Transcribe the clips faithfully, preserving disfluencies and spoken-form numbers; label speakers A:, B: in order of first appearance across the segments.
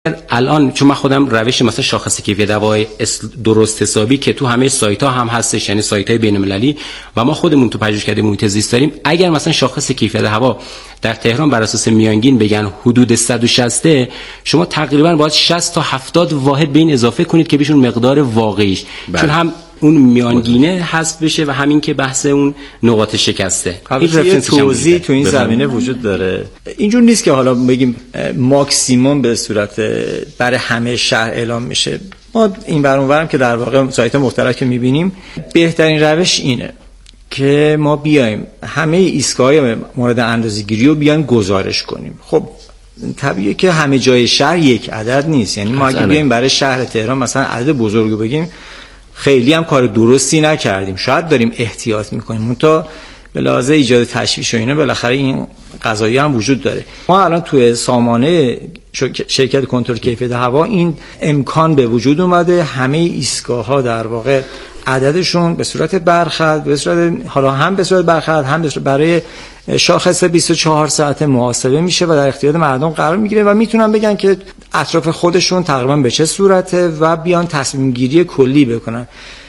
A: الان چون من خودم روش مثلا شاخص کیفیت هوای درست حسابی که تو همه سایت ها هم هستش، یعنی سایت های بین المللی و ما خودمون تو پژوهشکده محیط زیست داریم، اگر مثلا شاخص کیفیت هوا در تهران بر اساس میانگین بگن حدود صد و شصت، شما تقریبا باید شصت تا هفتاد واحد به این اضافه کنید که بهشون مقدار واقعیش بله. چون هم اون میانگینه حذف بشه و همین که بحث اون نقاط شکسته.
B: این رفرنس توضیح تو این زمینه وجود داره. اینجور نیست که حالا بگیم ماکسیمم به صورت برای همه شهر اعلام میشه. ما این ور اون ورم که در واقع سایت مختلف که میبینیم، بهترین روش اینه که ما بیایم همه ایستگاه‌های مورد اندازه‌گیری رو بیایم گزارش کنیم. خب طبیعیه که همه جای شهر یک عدد نیست، یعنی ما اگه بیایم برای شهر تهران مثلا عدد بزرگو بگیم خیلی هم کار درستی نکردیم، شاید داریم احتیاط میکنیم، منتها به لحاظ ایجاد تشویش و اینا بالاخره این قضایی هم وجود داره. ما الان توی سامانه شرکت کنترل کیفیت هوا این امکان به وجود اومده، همه ایستگاه‌ها در واقع عددشون به صورت برخط، به صورت حالا هم به صورت برخط هم به صورت برای شاخص بیست و چهار ساعت محاسبه میشه و در اختیار مردم قرار میگیره و میتونن بگن که اطراف خودشون تقریبا به چه صورته و بیان تصمیم گیری کلی بکنن.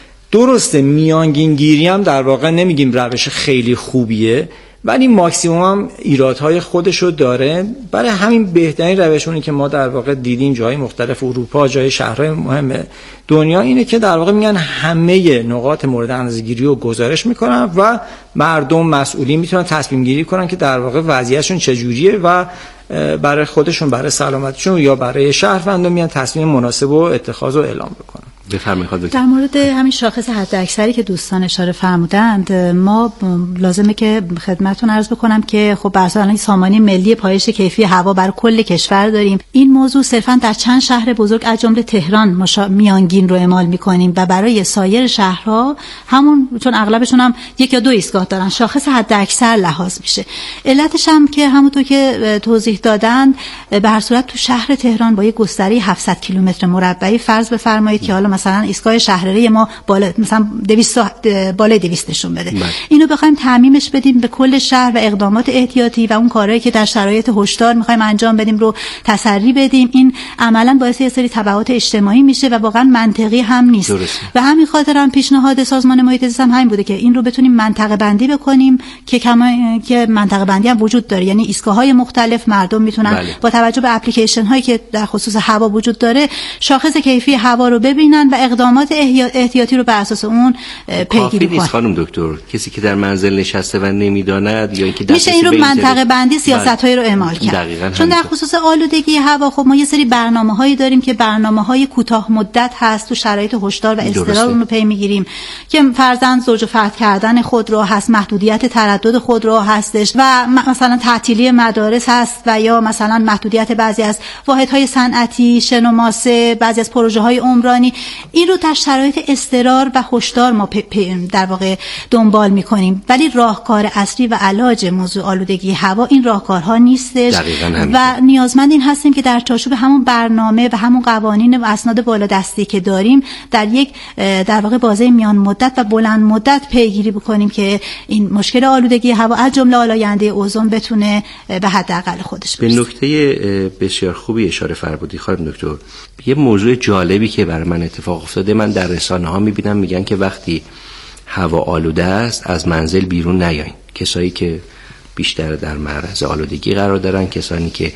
B: درسته میانگین گیری هم در واقع نمیگیم روش خیلی خوبیه، ولی ماکسیموم هم ایرادهای خودشو داره. برای همین بهترین روشونی که ما در واقع دیدیم جای مختلف اروپا، جای شهرهای مهم دنیا، اینه که در واقع میگن همه نقاط مورد اندازه‌گیری رو گزارش میکنن و مردم مسئولین میتونن تصمیم گیری کنن که در واقع وضعیتشون چجوریه و برای خودشون، برای سلامتشون یا برای شهروندان میان تصمیم مناسب و اتخاذ و اعلام بکنن.
C: بفرمایید. در مورد همین شاخص حداکثری که دوستان اشاره فرمودند، ما لازمه که خدمتتون عرض بکنم که خب بر اساس سامانه ملی پایش کیفی هوا بر کل کشور داریم. این موضوع صرفا در چند شهر بزرگ از جمله تهران مشا... میانگین رو اعمال می‌کنیم و برای سایر شهرها همون، چون اغلبشون هم یک یا دو ایستگاه دارن، شاخص حداکثر لحاظ میشه. علتش هم که همونطور که توضیح دادن، به هر صورت تو شهر تهران با یک گستره هفتصد کیلومتر مربعی فرض بفرمایید که حالا مثلا ایستگاه شهرره ما بالا مثلا دویست بالای دویست نشون بده، بله. اینو بخوایم تعمیمش بدیم به کل شهر و اقدامات احتیاطی و اون کارهایی که در شرایط هشدار میخوایم انجام بدیم رو تسری بدیم، این عملاً باعث یه سری تبعات اجتماعی میشه و واقعا منطقی هم نیست. درسته. و همین خاطر هم پیشنهاد سازمان محیط زیست هم همین بوده که این رو بتونیم منطقه بندی بکنیم که کما که منطقه بندی هم وجود داره، یعنی ایستگاه‌های مختلف مردم میتونن بله. با توجه به اپلیکیشن هایی که در خصوص هوا وجود داره شاخص کیفی هوا رو ببینن و اقدامات احتیاطی رو بر اساس اون پیگیری کنن.
D: خانم دکتر، کسی که در منزل نشسته و نمیداند یا اینکه
C: میشه این رو منطقه بندی سیاست‌هایی رو اعمال کرد. چون در خصوص آلودگی هوا خب ما یه سری برنامه‌هایی داریم که برنامه‌های کوتاه مدت هست، تو شرایط هشدار و اضطرار اون رو پی میگیریم که فرضاً زوج و فرد کردن خود رو هست، محدودیت تردد خود رو هستش و مثلا تعطیلی مدارس هست و یا مثلا محدودیت بعضی از واحدهای صنعتی، شنوماسه، بعضی از پروژه‌های عمرانی. این رو در شرایط اضطرار و هشدار ما در واقع دنبال می‌کنیم، ولی راهکار اصلی و علاج موضوع آلودگی هوا این راهکارها نیستش و نیازمند این هستیم که در چارچوب همون برنامه و همون قوانین و اسناد بالادستی که داریم در یک در واقع بازه میان مدت و بلند مدت پیگیری بکنیم که این مشکل آلودگی هوا از جمله آلاینده اوزون بتونه به حداقل خودش برسه.
D: به نکته بسیار خوبی اشاره فرمودید خانم دکتر. یه موضوع جالبی که برای من اتفاق افتاده، من در رسانه ها میبینم میگن که وقتی هوا آلوده است از منزل بیرون نیاین. کسایی که بیشتر در معرض آلودگی قرار دارن، کسانی که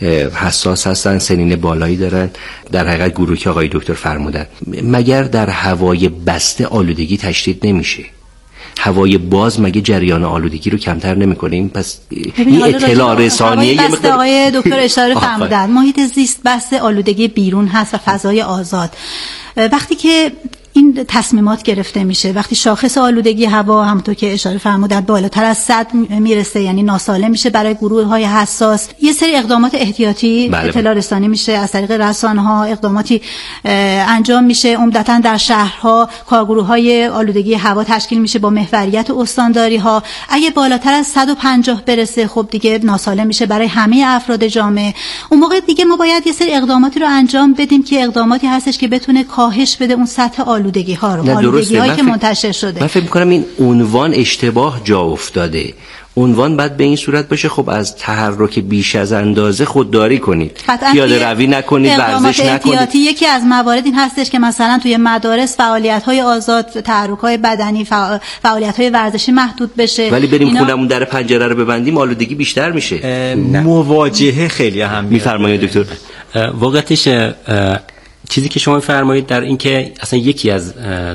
D: حساس هستن، سنین بالایی دارن، در حقیقت گروهی که آقای دکتر فرمودن. مگر در هوای بسته آلودگی تشدید نمیشه؟ هوای باز مگه جریان آلودگی رو کمتر نمی‌کنه؟ این پس این اطلاع رسانیه
C: یه مقدار آقای دکتر اشاره فرمودن. محیط زیست بحث آلودگی بیرون هست و فضای آزاد. وقتی که این تصمیمات گرفته میشه، وقتی شاخص آلودگی هوا همونطور که اشاره فرمودن بالاتر از صد میرسه، یعنی ناسالم میشه برای گروه‌های حساس، یه سری اقدامات احتیاطی بله اطلاع رسانی میشه از طریق رسانه‌ها، اقداماتی انجام میشه. عمدتاً در شهرها کارگروه‌های آلودگی هوا تشکیل میشه با محوریت استانداری‌ها. اگه بالاتر از صد و پنجاه برسه خب دیگه ناسالم میشه برای همه افراد جامعه. اون موقع دیگه ما باید یه سری اقداماتی رو انجام بدیم که اقداماتی هستش که بتونه کاهش بده اون سطح آلودگی ها رو، آلودگی هایی که منتشر شده.
D: من فکر می‌کنم این عنوان اشتباه جا افتاده. عنوان باید به این صورت باشه خب از تحرک بیش از اندازه خودداری کنید، پیاده روی نکنید، ورزش نکنید.
C: یکی از موارد این هستش که مثلا توی مدارس فعالیت‌های آزاد، تحرک‌های بدنی، فعالیت‌های ورزشی محدود بشه،
D: ولی بریم اینا... خونمون در پنجره رو ببندیم آلودگی بیشتر میشه.
B: مواجهه خیلی اهم
D: میفرمایید دکتر.
A: واقعیتش چیزی که شما میفرمایید در این که اصلا یکی از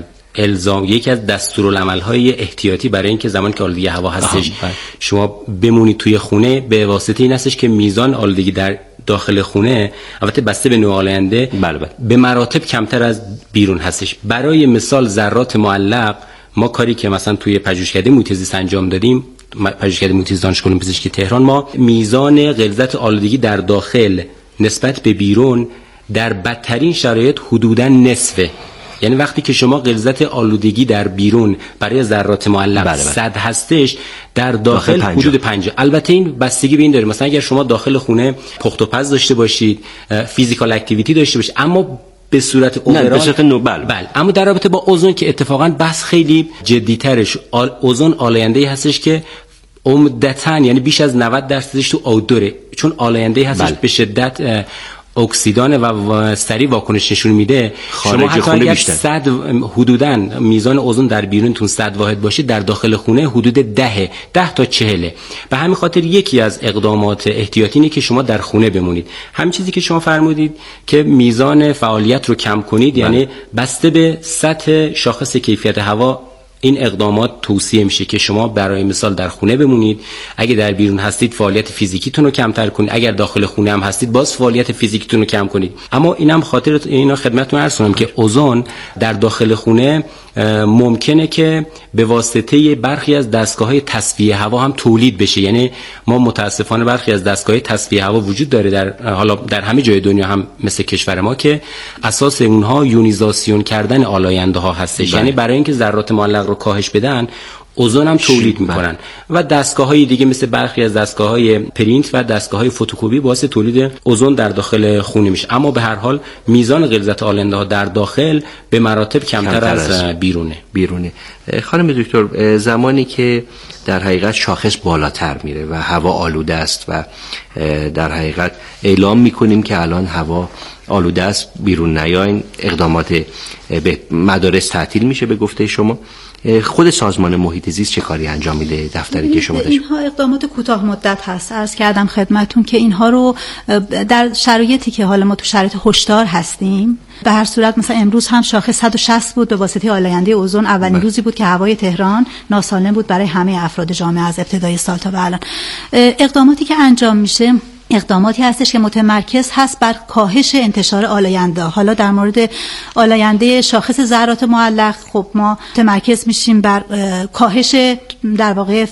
A: الزام یکی از دستورالعمل‌های احتیاطی برای اینکه زمانی که آلودگی هوا هستش شما بمونید توی خونه به واسطه این هستش که میزان آلودگی در داخل خونه البته بسته به نوع آلاینده
D: بله بله.
A: به مراتب کمتر از بیرون هستش. برای مثال ذرات معلق، ما کاری که مثلا توی پژوهشکده محیط زیست انجام دادیم، پژوهشکده محیط زیست دانشگاه علوم پزشکی تهران، ما میزان غلظت آلودگی در داخل نسبت به بیرون در بدترین شرایط حدوداً نصفه. یعنی وقتی که شما غلظت آلودگی در بیرون برای ذرات معلق صد هستش، در داخل, داخل حدود پنجاه. البته این بستگی به این داره مثلا اگر شما داخل خونه پخت و پز داشته باشید، فیزیکال اکتیویتی داشته باشید، اما به صورت
D: اوورال به صورت نوبل
A: بله. اما در رابطه با اوزون که اتفاقا بحث خیلی جدی‌ترش، اوزون آلاینده‌ای هستش که عمدتاً یعنی بیش از نود درصدش تو آوتدوره، چون آلاینده‌ای هستش بله. به شدت اکسیدان و سریع واکنش نشون میده. شما حتی اگر صد حدوداً میزان اوزون در بیرونتون صد واحد باشه، در داخل خونه حدود ده ده تا چهل. به همین خاطر یکی از اقدامات احتیاطی اینه که شما در خونه بمونید. همین چیزی که شما فرمودید که میزان فعالیت رو کم کنید، بله. یعنی بسته به سطح شاخص کیفیت هوا این اقدامات توصیه میشه که شما برای مثال در خونه بمونید، اگه در بیرون هستید فعالیت فیزیکیتون رو کمتر کنید، اگر داخل خونه هم هستید باز فعالیت فیزیکیتون رو کم کنید. اما اینم خاطر اینا خدمتتون عرض کنم که اوزون در داخل خونه ممکنه که به واسطه برخی از دستگاه‌های تصفیه هوا هم تولید بشه. یعنی ما متاسفانه برخی از دستگاه‌های تصفیه هوا وجود داره در حالا در همه جای دنیا هم مثل کشور ما که اساس اونها یونیزاسیون کردن آلاینده‌ها هستش. یعنی برای اینکه ذرات معلق رو کاهش بدن اوزون هم تولید میکنن و دستگاه‌های دیگه مثل برخی از دستگاه‌های پرینت و دستگاه‌های فتوکپی باعث تولید اوزون در داخل خونه میشه. اما به هر حال میزان غلظت آلاینده‌ها در داخل به مراتب کمتر, کمتر از, از بیرونه.
D: بیرونه. خانم دکتر، زمانی که در حقیقت شاخص بالاتر میره و هوا آلوده است و در حقیقت اعلام میکنیم که الان هوا آلوده است، بیرون نیاین، اقدامات به مدارس تعطیل میشه به گفته شما، خود سازمان محیط زیست چه کاری انجام میده؟ دفتری که شما داشت؟
C: اینها اقدامات کوتاه مدت هست. عرض کردم خدمتتون که اینها رو در شرایطی که حالا ما تو شرایط هشدار هستیم، به هر صورت مثلا امروز هم شاخص صد و شصت بود به واسطه آلاینده اوزون. اولین بله. روزی بود که هوای تهران ناسالم بود برای همه افراد جامعه از ابتدای سال تا به الان. اقداماتی که انجام میشه اقداماتی هستش که متمرکز هست بر کاهش انتشار آلاینده. حالا در مورد آلاینده شاخص ذرات معلق خب ما متمرکز میشیم بر کاهش در واقع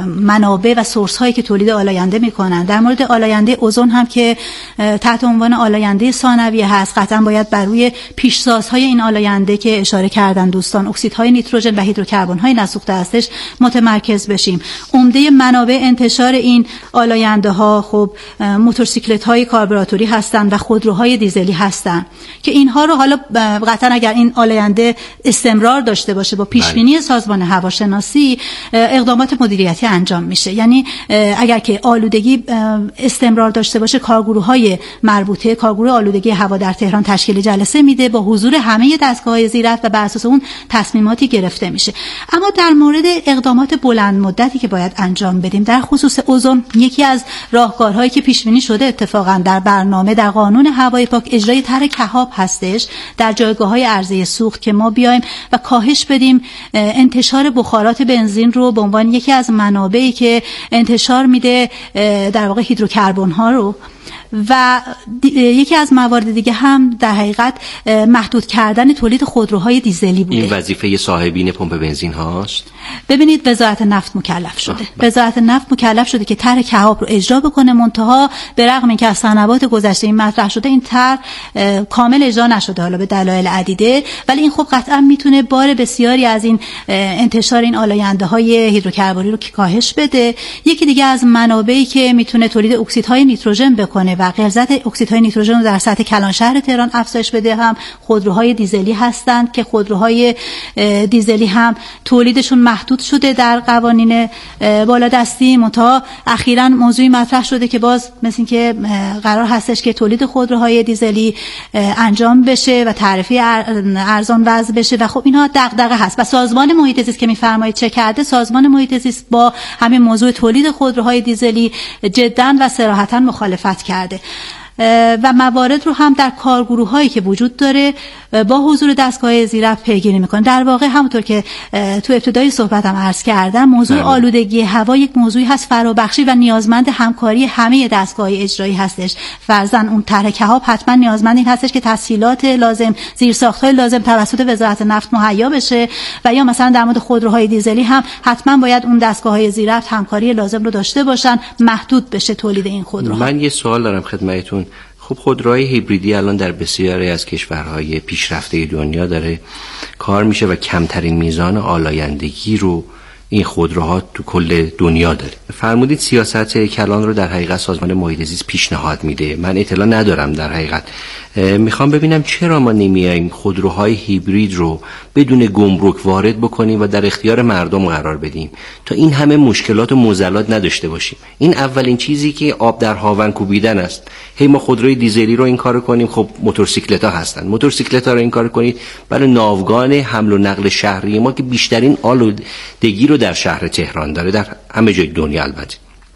C: منابع و سورس هایی که تولید آلاینده میکنن. در مورد آلاینده اوزون هم که تحت عنوان آلاینده ثانویه هست، قطعا باید بر روی پیشسازهای این آلاینده که اشاره کردن دوستان، اکسیدهای نیتروژن و هیدروکربن های نسوخته هستش متمرکز بشیم. عمده منابع انتشار این آلاینده ها خب موتورسیکلت های کاربراتوری هستند و خودروهای دیزلی هستند که اینها رو حالا قطعا اگر این آلاینده استمرار داشته باشه با پیش بینی سازمان هواشناسی اقدامات مدیریتی انجام میشه. یعنی اگر که آلودگی استمرار داشته باشه کارگروه های مربوطه، کارگروه آلودگی هوا در تهران تشکیل جلسه میده با حضور همه دستگاه‌های زیررفت و بر اساس اون تصمیماتی گرفته میشه. اما در مورد اقدامات بلند مدتی که باید انجام بدیم در خصوص اوزون، یکی از راهکارهایی که پیش بینی شده اتفاقا در برنامه در قانون هوای پاک اجرای طرح کهاب هستش در جایگاه‌های عرضه سوخت که ما بیایم و کاهش بدیم انتشار بخارات بنزین رو به عنوان یکی از منابعی که انتشار میده در واقع هیدروکربن ها رو. و یکی از موارد دیگه هم در حقیقت محدود کردن تولید خودروهای دیزلی بوده.
D: این وظیفه صاحبین پمپ بنزین هاست.
C: ببینید وزارت نفت مکلف شده. وزارت نفت مکلف شده که طرح کهاب رو اجرا بکنه، منتها به رغم اینکه از سنوات گذشته این مطرح شده این طرح کامل اجرا نشده حالا به دلایل عدیده، ولی این خب قطعا میتونه بار بسیاری از این انتشار این آلاینده های هیدروکربنی رو که کاهش بده. یکی دیگه از منابعی که میتونه تولید اکسیدهای نیتروژن بکنه و و غلظت اکسیدهای نیتروژن رو در سطح کلان شهر تهران افزایش بده هم خودروهای دیزلی هستند که خودروهای دیزلی هم تولیدشون محدود شده در قوانین بالادستی. منتها اخیراً موضوعی مطرح شده که باز مثل این که قرار هستش که تولید خودروهای دیزلی انجام بشه و تعرفه ارزان وضع بشه و خب اینها دغدغه هست و سازمان محیط زیست که می‌فرمایید چه کرده، سازمان محیط زیست با همین موضوع تولید خودروهای دیزلی جداً و صراحتاً مخالفت کرده و موارد رو هم در کارگروه هایی که وجود داره با حضور دستگاه زیرفت پیگیری میکنه. در واقع همونطور که تو ابتدای صحبتم عرض کردم موضوع بله. آلودگی هوا یک موضوعی هست فرابخشی و نیازمند همکاری همه دستگاه اجرایی هستش. فرضاً اون طرح کهاب حتما نیازمند این هستش که تسهیلات لازم، زیرساخت‌های لازم توسط وزارت نفت مهیا بشه و یا مثلا در مورد خودروهای دیزلی هم حتما باید اون دستگاه‌های زیرفت همکاری لازم رو داشته باشن، محدود بشه تولید این خودروها.
D: من یه سوال دارم خدمتتون. خب خودروهای هیبریدی الان در بسیاری از کشورهای پیشرفته دنیا داره کار میشه و کمترین میزان آلایندگی رو این خودروها تو کل دنیا داره. فرمودید سیاست کلان رو در حقیقت سازمان محیط زیست پیشنهاد میده. من اطلاع ندارم در حقیقت. میخوام ببینم چرا ما نمیایم خودروهای هیبرید رو بدون گمرک وارد بکنیم و در اختیار مردم قرار بدیم تا این همه مشکلات و معضلات نداشته باشیم. این اولین چیزی که آب در هاون کوبیدن است. هی ما خودروی دیزلی رو این کارو کنیم، خب موتورسیکلت‌ها هستن. موتورسیکلت‌ها رو این کارو کنید، برای ناوگان حمل و نقل شهری ما که بیشترین آلودگی رو در شهر تهران داره، در همه جای دنیا البته.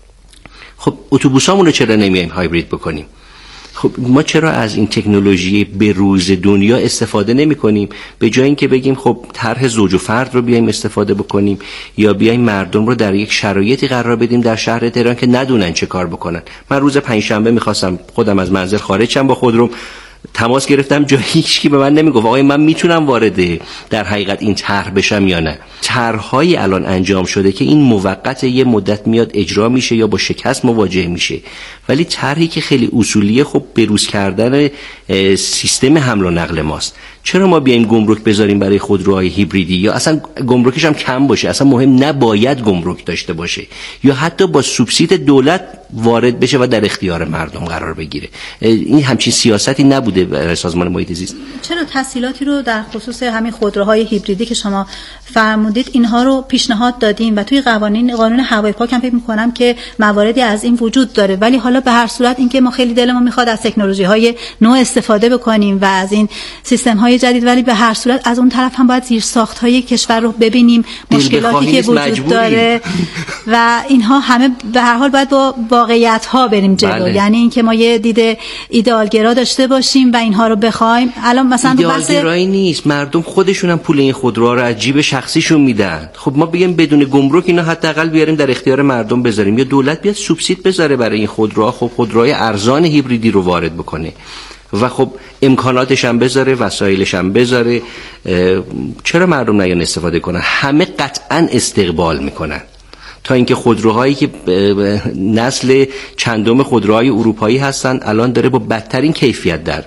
D: خب اتوبوسامون رو چرا نمیایم هایبرید بکنیم؟ خب ما چرا از این تکنولوژی به روز دنیا استفاده نمی کنیم؟ به جای اینکه بگیم خب طرح زوج و فرد رو بیایم استفاده بکنیم یا بیایم مردم رو در یک شرایطی قرار بدیم در شهر تهران که ندونن چه کار بکنن. من روز پنجشنبه میخواستم خودم از منزل خارج شم، با خودروم تماس گرفتم، جایی هیچکی به من نمیگفت آقای من میتونم وارد در حقیقت این طرح بشم یا نه. طرح‌هایی الان انجام شده که این موقت یه مدت میاد اجرا میشه یا با شکست مواجه میشه، ولی طرحی که خیلی اصولیه خب بروز کردن سیستم حمل و نقل ماست. چرا ما بیایم گمرک بذاریم برای خودروهای هیبریدی یا اصلا گمرکش هم کم باشه، اصلا مهم نباید گمرک داشته باشه یا حتی با سوبسید دولت وارد بشه و در اختیار مردم قرار بگیره؟ این همچین سیاستی نبوده برای سازمان محیط زیست.
C: چرا تسهیلاتی رو در خصوص همین خودروهای هیبریدی که شما فرمودید اینها رو پیشنهاد دادیم و توی قوانین قانون هوای پاک هم فکر می‌کنم که مواردی از این وجود داره، ولی حالا به هر صورت اینکه ما خیلی دلمون می‌خواد از تکنولوژی‌های نو استفاده بکنیم و از این سیستم‌های جدید، ولی به هر صورت از اون طرف هم باید زیرساخت‌های کشور رو ببینیم، مشکلاتی که وجود مجبوری. داره و اینها همه به هر حال باید با واقعیت‌ها بریم جلو. بله. یعنی اینکه ما یه دید ایدئالگرا داشته باشیم و اینها رو بخوایم. الان مثلا
D: ایدئالگرایی نیست، مردم خودشون هم پول این خودروها رو از جیب شخصیشون میدن. خب ما بگیم بدون گمرک اینا حداقل بیاریم در اختیار مردم بذاریم، یا دولت بیاد سوبسید بذاره برای این خودروها، خب خودروهای ارزان هیبریدی رو وارد بکنه و خب امکاناتش هم بذاره، وسایلش هم بذاره. چرا مردم نیان استفاده کنن؟ همه قطعا استقبال میکنن تا اینکه خودروهایی که نسل چندم خودروهای اروپایی هستن الان داره با بدترین کیفیت در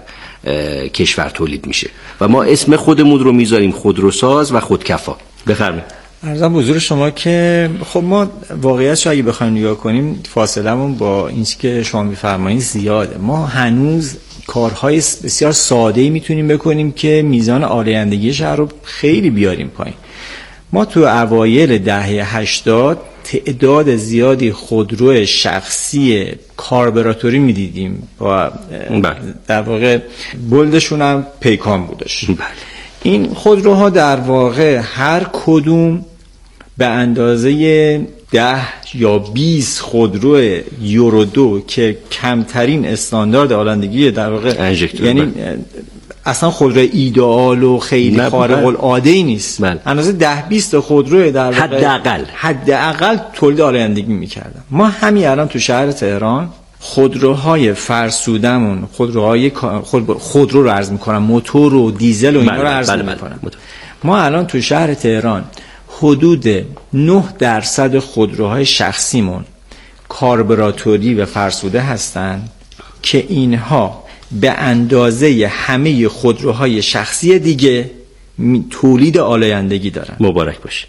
D: کشور تولید میشه و ما اسم خودمون رو میذاریم خودروساز و خودکفا. بفرمایید.
B: عرضم حضور شما که خب ما واقعیتش اگه بخوایم نگاه کنیم فاصله‌مون با این که شما میفرمایید زیاده. ما هنوز کارهای بسیار ساده‌ای میتونیم بکنیم که میزان آلایندگی شهر رو خیلی بیاریم پایین. ما تو اوایل دهه هشتاد تعداد زیادی خودرو شخصی کاربراتوری میدیدیم و در واقع بلدشون هم پیکان بودش. بله. این خودروها در واقع هر کدوم به اندازه ده یا بیست خودرو یورو دو که کمترین استاندارد آلایندگی در واقع یعنی اصلا خودرو ایدئال و خیلی خارق العاده ای نیست. بل. اندازه ده بیست خودرو در واقع
D: حداقل
B: حداقل تولید آلایندگی می‌کردن. ما همین الان تو شهر تهران خودروهای فرسودمون، خودروهای خود خودرو رو عرض می‌کنم، موتور و دیزل و اینا رو عرض می‌کنم. ما الان تو شهر تهران حدود نه درصد خودروهای شخصیمون کاربراتوری و فرسوده هستند که اینها به اندازه همه خودروهای شخصی دیگه تولید آلایندگی دارن.
D: مبارک باشه.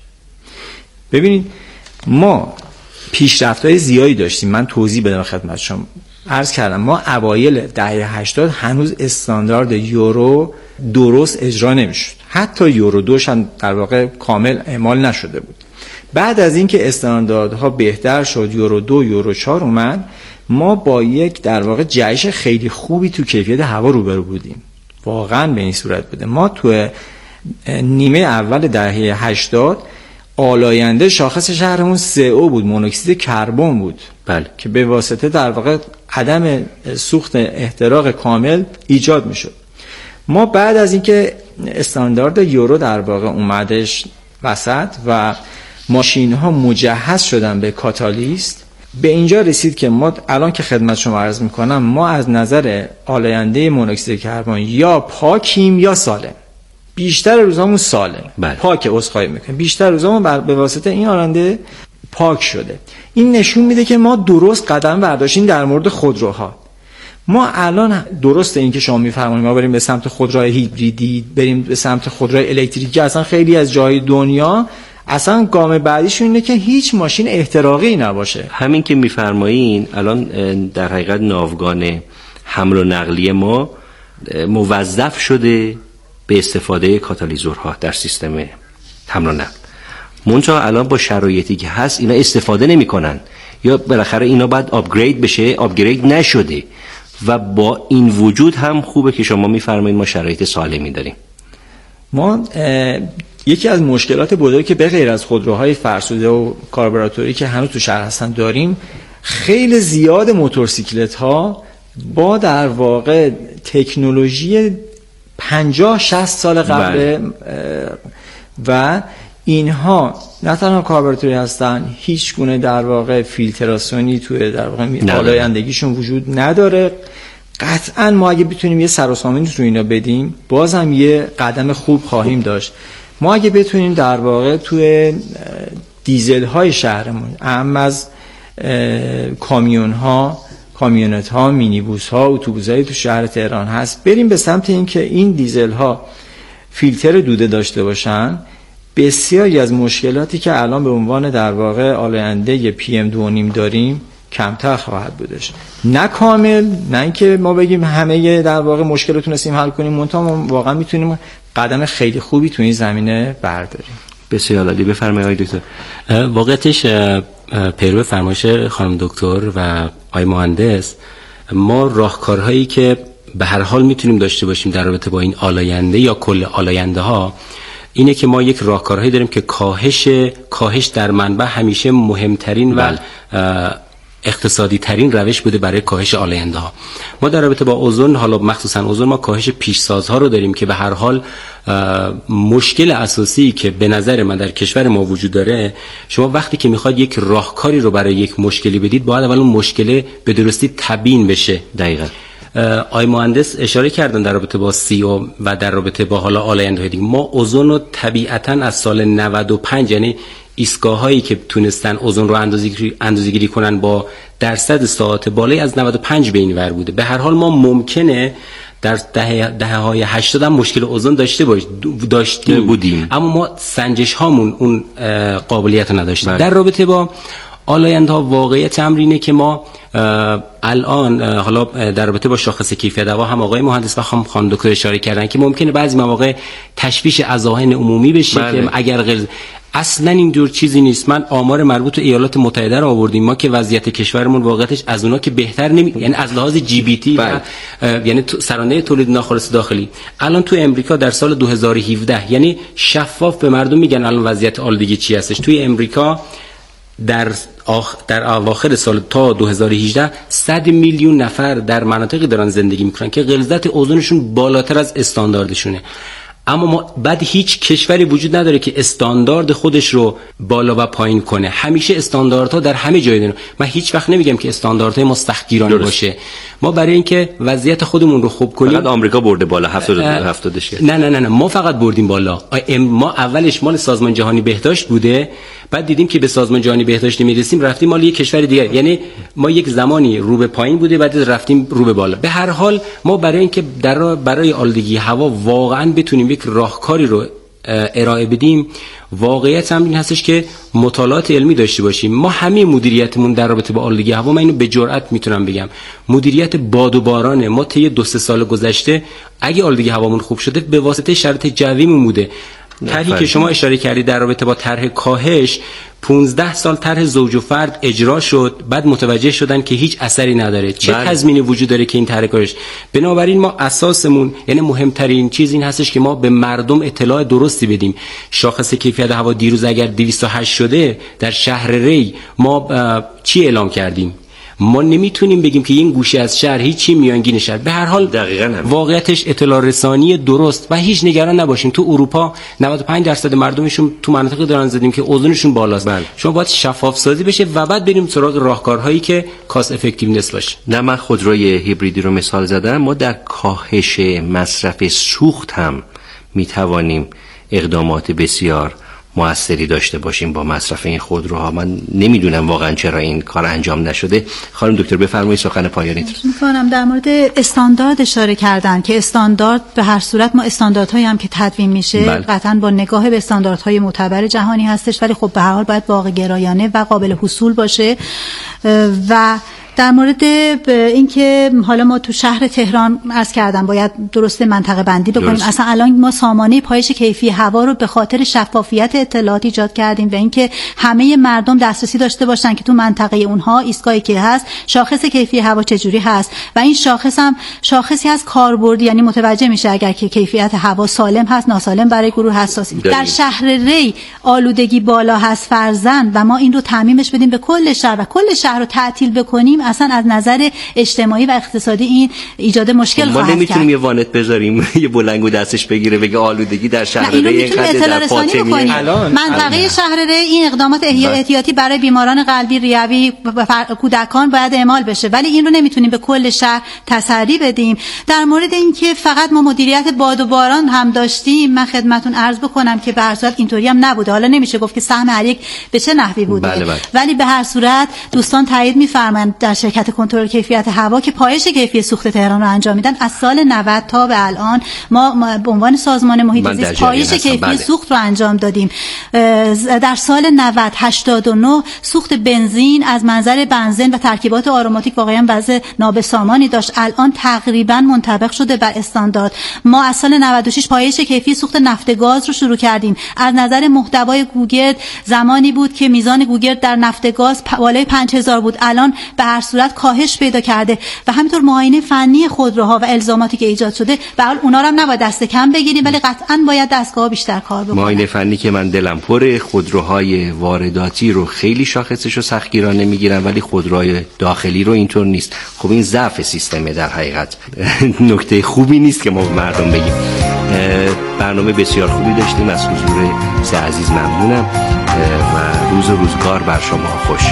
B: ببینید ما پیشرفت‌های زیادی داشتیم. من توضیح بدم خدمت شما. عرض کردم ما اوایل دهه هشتاد هنوز استاندارد یورو درست اجرا نمیشد، حتی یورو دوش هم در واقع کامل اعمال نشده بود. بعد از اینکه استانداردها بهتر شد، یورو دو یورو چهار اومد، ما با یک در واقع جهش خیلی خوبی تو کیفیت هوا روبرو بودیم. واقعا به این صورت بوده. ما تو نیمه اول دهه هشتاد آلاینده شاخص شهرمون سی او بود، مونوکسید کربن بود.
D: بله.
B: که به واسطه در واقع عدم سوخت احتراق کامل ایجاد میشد. ما بعد از اینکه استاندارد یورو در واقع اومدش وسط و ماشین ها مجهز شدن به کاتالیست، به اینجا رسید که ما الان که خدمت شما عرض میکنم ما از نظر آلاینده مونوکسید کربن یا پاکیم یا سالم. بیشتر روزامون سالم.
D: بله.
B: پاک عذرخواهی میکنم. بیشتر روزامون به واسطه این آلاینده پاک شده. این نشون میده که ما درست قدم برداشتیم در مورد خودروها. ما الان درست این که شما میفرمایید ما بریم به سمت خودروهای هیبریدی، بریم به سمت خودروهای الکتریکی، اصلا خیلی از جای دنیا اصلا گام بعدیشون اینه که هیچ ماشین احتراقی نباشه.
D: همین که میفرمایین الان در حقیقت ناوگان حمل و نقلیه ما موظف شده به استفاده کاتالیزورها در سیستم حمل و نقل. منتها الان با شرایطی که هست اینا استفاده نمی‌کنن یا بالاخره اینا باید آپگرید بشه، آپگرید نشده و با این وجود هم خوبه که شما میفرمایید ما شرایط سالمی داریم.
B: ما یکی از مشکلات بزرگی که به غیر از خودروهای فرسوده و کاربراتوری که هنوز تو شهر هستن داریم، خیلی زیاد موتورسیکلت ها با در واقع تکنولوژی پنجاه شصت سال قبل و اینها نه تنها کاربراتوری هستن، هیچ گونه در واقع فیلتراسیونی توی در واقع آلایندگیشون وجود نداره. قطعا ما اگه بتونیم یه سر و سامانی رو اینا بدیم بازم یه قدم خوب خواهیم داشت. ما اگه بتونیم در واقع توی دیزل های شهرمون، اهم از کامیون ها، کامیونت ها، مینیبوس ها، اتوبوس های تو شهر تهران هست، بریم به سمت این که این دیزل ها فیلتر دوده داشته باشن، بسیاری از مشکلاتی که الان به عنوان در واقع آلاینده پی ام دو و نیم داریم کمتر خواهد بودش. نه کامل، نه اینکه ما بگیم همه در واقع مشکل تونستیم حل کنیم، منتها ما واقعا میتونیم قدم خیلی خوبی تو این زمینه برداریم.
D: بسیار عالی. بفرمایید آقای دکتر.
A: واقعیتش پیرو فرمایش خانم دکتر و آقای مهندس، ما راهکارهایی که به هر حال میتونیم داشته باشیم در رابطه با این آلاینده یا کل آلاینده ها اینه که ما یک راهکارهایی داریم که کاهش کاهش در منبع همیشه مهمترین و اقتصادی ترین روش بوده برای کاهش آلاینده ها. ما در رابطه با اوزون، حالا مخصوصا اوزون، ما کاهش پیشسازها رو داریم که به هر حال مشکل اساسی که به نظر من در کشور ما وجود داره، شما وقتی که میخواد یک راهکاری رو برای یک مشکلی بدید باید اول اون مشکل به درستی تبیین بشه.
D: دقیقاً
A: آی مهندس اشاره کردن در رابطه با سی او و در رابطه با حالا آلاینده های دیگه. ما اوزون رو طبیعتاً از سال نود و پنج، یعنی ایستگاه‌هایی که تونستن اوزون رو اندازه‌گیری اندازه‌گیری کنن با درصد ساعات بالای از نود و پنج به این ور بوده. به هر حال ما ممکنه در دهه دهه‌های هشتاد هم مشکل اوزون داشته باش داشتیم
D: بودیم،
A: اما ما سنجش هامون اون قابلیت رو نداشتیم.
D: بله.
A: در رابطه با آلاینده ها واقعیت امر اینه که ما الان حالا در رابطه با شاخص کیفیت هوا هم آقای مهندس و هم خانم دکتر اشاره کردن که ممکنه بعضی مواقع تشویش اذهان عمومی بشه. بله. که اگر غیر اصلا اینجور چیزی نیست. من آمار مربوط به ایالات متحده رو آوردیم، ما که وضعیت کشورمون واقعیتش از اونا که بهتر نمی، یعنی از لحاظ جی بی تی
D: بله.
A: یعنی سرانه تولید ناخالص داخلی الان تو امریکا در سال دو هزار و هفده، یعنی شفاف به مردم میگن الان وضعیت آلودگی چی هستش توی امریکا. در آخ... در اواخر سال تا دو هزار و هجده صد میلیون نفر در مناطقی دارن زندگی میکنن که غلظت اوزونشون بالاتر از استانداردشونه. اما ما بعد هیچ کشوری وجود نداره که استاندارد خودش رو بالا و پایین کنه. همیشه استانداردها در همه جای دارن. من هیچ وقت نمیگم که استانداردهای ما سختگیرانه باشه. ما برای اینکه وضعیت خودمون رو خوب کنیم،
D: فقط آمریکا برده بالا هفتاد هفتادش.
A: نه نه نه نه ما فقط بردیم بالا. ما اولش مال سازمان جهانی بهداشت بوده، بعد دیدیم که به سازمان جهانی بهداشت نمیرسیم، رفتیم مال یک کشور دیگه. یعنی ما یک زمانی رو به پایین بوده، بعد رفتیم رو به بالا. به هر حال ما برای اینکه در برای آلودگی هوا واقعا بتونیم یک راهکاری رو ارائه بدیم، واقعیت هم این هستش که مطالعات علمی داشته باشیم. ما همه مدیریتمون در رابطه با آلودگی هوا، من اینو به جرئت میتونم بگم، مدیریت باد و بارانه. ما طی دو سه سال گذشته اگه آلودگی هوامون خوب شده به واسطه شرایط جویمون بوده. طرحی که شما اشاره کردید در رابطه با طرح کاهش، پانزده سال طرح زوج و فرد اجرا شد، بعد متوجه شدن که هیچ اثری نداره. چه بله. تضمینی وجود داره که این طرح کاهش؟ بنابراین ما اساسمون، یعنی مهمترین چیز این هستش که ما به مردم اطلاع درستی بدیم. شاخص کیفیت هوا دیروز اگر دویست و هشت شده در شهر ری، ما چی اعلام کردیم؟ ما نمیتونیم بگیم که این گوشه از شهر هیچی میانگین شهر. به هر حال واقعیتش اطلاع رسانی درست و هیچ نگران نباشیم. تو اروپا نود و پنج درصد مردمشون تو مناطقی دارن زدیم که اوزونشون بالاست. بله. شما باید شفاف سازی بشه و بعد بریم سراغ راهکارهایی که کاست افکتیونس باشه.
D: نه، من خودروی هیبریدی رو مثال زدم. ما در کاهش مصرف سوخت هم میتوانیم اقدامات بسیار موثری داشته باشیم با مصرف این خودروها. من نمیدونم واقعا چرا این کار انجام نشده. خانم دکتر بفرمایید سخن پایانیتون.
C: می‌کنم در مورد استاندارد اشاره کردن که استاندارد به هر صورت ما استانداردهایی هم که تدوین میشه بل. قطعاً با نگاه به استانداردهای معتبر جهانی هستش، ولی خب به هر حال باید واقع گرایانه و قابل حصول باشه. و در مورد اینکه حالا ما تو شهر تهران عرض کردم باید درست منطقه بندی بکنیم. درست. اصلا الان ما سامانه پایش کیفی هوا رو به خاطر شفافیت اطلاعات ایجاد کردیم و اینکه همه مردم دسترسی داشته باشن که تو منطقه اونها ایستگاهی که هست شاخص کیفی هوا چجوری هست و این شاخص هم شاخصی از کاربردی، یعنی متوجه میشه اگر که کیفیت هوا سالم هست ناسالم برای گروه حساسی. در شهر ری آلودگی بالا هست فرزن و ما این رو تعمیمش بدیم به کل شهر و کل شهر رو تعطیل بکنیم، اصلا از نظر اجتماعی و اقتصادی این ایجاد مشکل خواهد کرد.
D: ما نمیتونیم یه وانت بذاریم یه بلنگو دستش بگیره بگه آلودگی در شهر ری اینقدر در فاطمی
C: منطقه شهر ری این اقدامات احتیاطی برای بیماران قلبی، ریوی و کودکان باید اعمال بشه، ولی این رو نمیتونیم به کل شهر تسری بدیم. در مورد اینکه فقط ما مدیریت باد و باران هم داشتیم، من خدمتتون عرض بکنم که به هر صورت اینطوری هم نبوده. حالا نمیشه گفت که سهم هر یک به چه نحوی بوده، بله بله. ولی به هر صورت دوستان تایید می‌فرمایند در شرکت کنترل کیفیت هوا که پایش کیفی سوخت تهران رو انجام میدن. از سال نود تا به الان ما به عنوان سازمان محیط زیست پایش کیفی بله. سوخت رو انجام دادیم. در سال نود هشتاد و نه سوخت بنزین از منظر بنزین و ترکیبات آروماتیک واقعا وضع نابسامانی داشت. الان تقریبا منطبق شده بر استاندارد. ما از سال نود و شش پایش کیفی سوخت نفت گاز رو شروع کردیم. از نظر محتوای گوگرد زمانی بود که میزان گوگرد در نفت گاز بالای پنج هزار بود، الان به هر صورت کاهش پیدا کرده و همینطور معاینه فنی خودروها و الزاماتی که ایجاد شده، به حال اونا رو هم نباید دست کم بگیریم، ولی قطعاً باید دستگاه بیشتر کار بکنن.
D: معاینه فنی که من دلم پره، خودروهای وارداتی رو خیلی شاخصش رو سختگیرانه میگیرن ولی خودروهای داخلی رو اینطور نیست. خب این ضعف سیستمه در حقیقت. نکته خوبی نیست که ما به مردم بگیم. برنامه بسیار خوبی داشتیم. از حضور سه عزیز ممنونم و روز و روزگار بر شما خوش.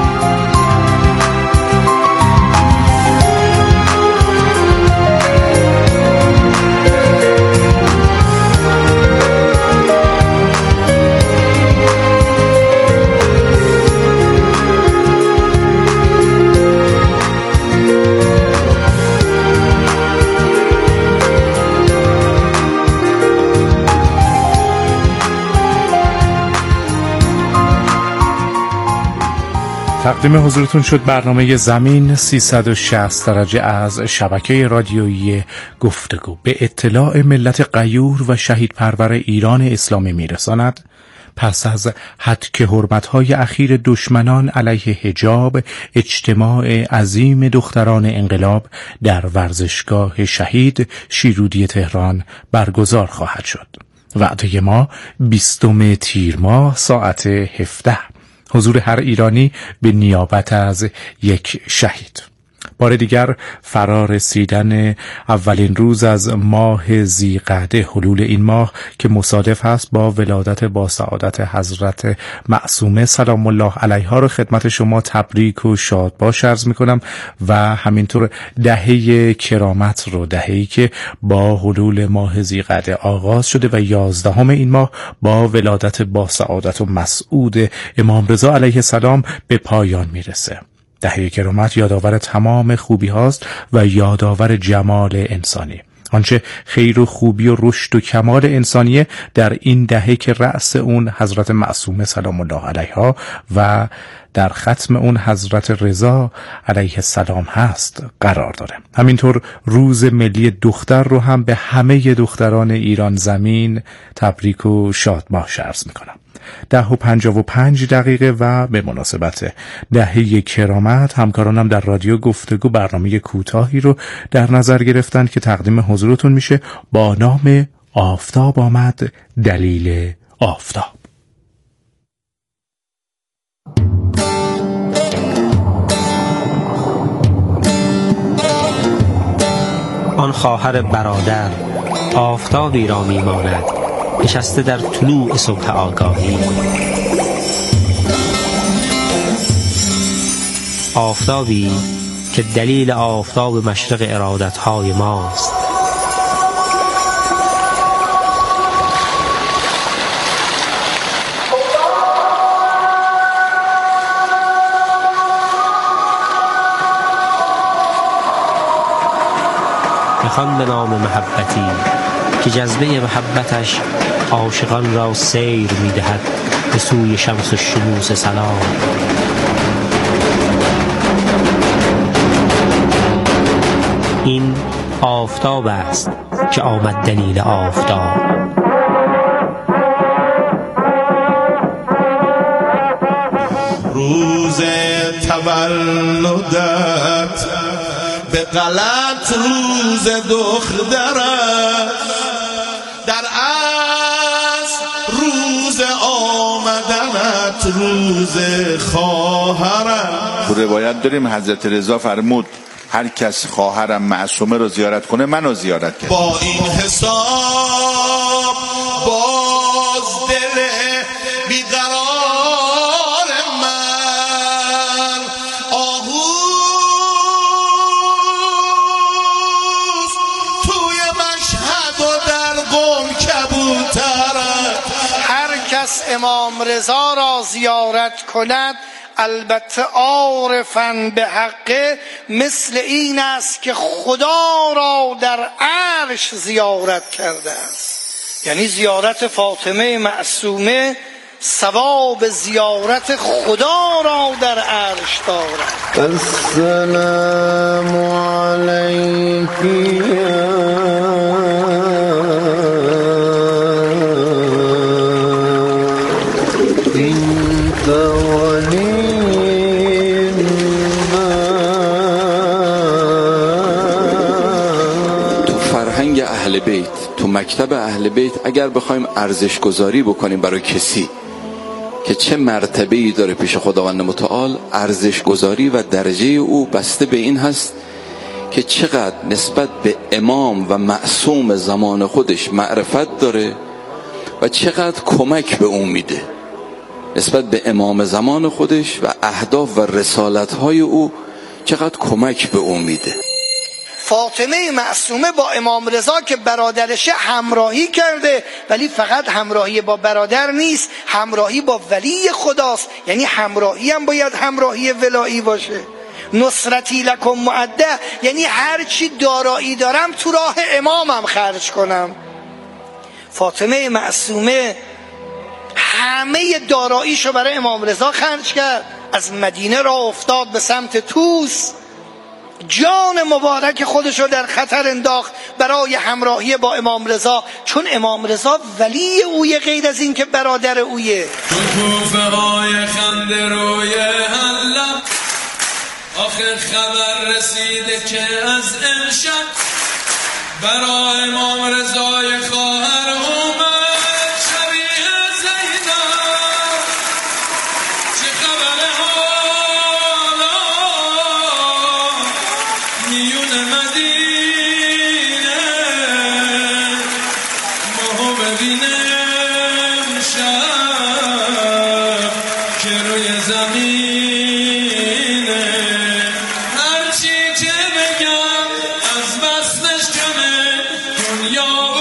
E: تقدیم حضورتون شد برنامه زمین سیصد و شصت درجه از شبکه رادیویی گفتگو. به اطلاع ملت غیور و شهید پرور ایران اسلامی میرساند پس از هتک حرمت‌های اخیر دشمنان علیه حجاب، اجتماع عظیم دختران انقلاب در ورزشگاه شهید شیرودی تهران برگزار خواهد شد. وعده ما بیستم تیر ماه ساعت هفده. حضور هر ایرانی به نیابت از یک شهید. بار دیگر فرا رسیدن اولین روز از ماه ذی‌قعده، حلول این ماه که مصادف هست با ولادت با سعادت حضرت معصومه سلام الله علیها رو خدمت شما تبریک و شادباش عرض میکنم و همینطور دهه کرامت رو، دهه‌ای که با حلول ماه ذی‌قعده آغاز شده و یازدهم این ماه با ولادت با سعادت و مسعود امام رضا علیه السلام به پایان میرسه. دهه کرامت یادآور تمام خوبی هاست و یادآور جمال انسانی. آنچه خیر و خوبی و رشد و کمال انسانیه در این دهه که رأس اون حضرت معصومه سلام الله علیها و در ختم اون حضرت رضا علیه السلام هست قرار داره. همینطور روز ملی دختر رو هم به همه دختران ایران زمین تبریک و شادباش عرض میکنم. ده و پنجاه و پنج دقیقه و به مناسبت دهه کرامت همکارانم در رادیو گفتگو برنامه کوتاهی رو در نظر گرفتن که تقدیم حضورتون میشه با نام آفتاب آمد دلیل آفتاب.
F: آن خواهر برادر آفتابی را میماند نشسته در طلوع صبح آگاهی. آفتابی که دلیل آفتاب مشرق ارادتهای ماست. میخوان به نام محبتی که جذبه محبتش عاشقان را سیر میدهد به سوی شمس الشموس سلام. این آفتاب است که آمد دلیل آفتاب.
G: روز تولدت به غلط روز دخترت، در اصل روز آمدنت روز خواهرت.
H: تو روایت داریم حضرت رضا فرمود هر کس خواهرم معصومه رو زیارت کنه منو زیارت کرد.
G: با این حساب باز دل بیقرار من آهوست توی مشهد و در قم کبوترت.
I: هر کس امام رضا را زیارت کند البته عارفاً به حقه، مثل این است که خدا را در عرش زیارت کرده است. یعنی زیارت فاطمه معصومه ثواب زیارت خدا را در عرش دارد.
J: السلام علیکی
K: اهل بیت، تو مکتب اهل بیت اگر بخوایم ارزش گذاری بکنیم برای کسی که چه مرتبه‌ای داره پیش خداوند متعال، ارزش گذاری و درجه او بسته به این هست که چقدر نسبت به امام و معصوم زمان خودش معرفت داره و چقدر کمک به اون میده نسبت به امام زمان خودش و اهداف و رسالت‌های او، چقدر کمک به اون میده.
I: فاطمه معصومه با امام رضا که برادرشه همراهی کرده، ولی فقط همراهی با برادر نیست، همراهی با ولی خداست. یعنی همراهی هم باید همراهی ولایی باشه. نصرتی لکم معده، یعنی هر چی دارایی دارم تو راه امامم خرج کنم. فاطمه معصومه همه داراییشو برای امام رضا خرج کرد، از مدینه را افتاد به سمت طوس، جان مبارک خودشو در خطر انداخت برای همراهی با امام رضا، چون امام رضا ولی اوی، غیر از این که برادر اویه.
G: شکوفه های خنده روی حلم، آخر خبر رسیده که از امشب برای امام رضای خواهر اومد شبیه زینب. چه خبر حالا میون مدینه، ماهو ببینه امشب که روی زمینه. هرچی که بگم از وصلش کمه، دنیا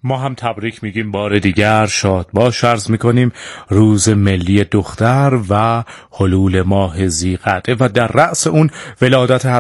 E: ما هم تبریک میگیم بار دیگر، شاد باش عرض میکنیم. روز ملی دختر و حلول ماه ذی‌قعده و در رأس اون ولادت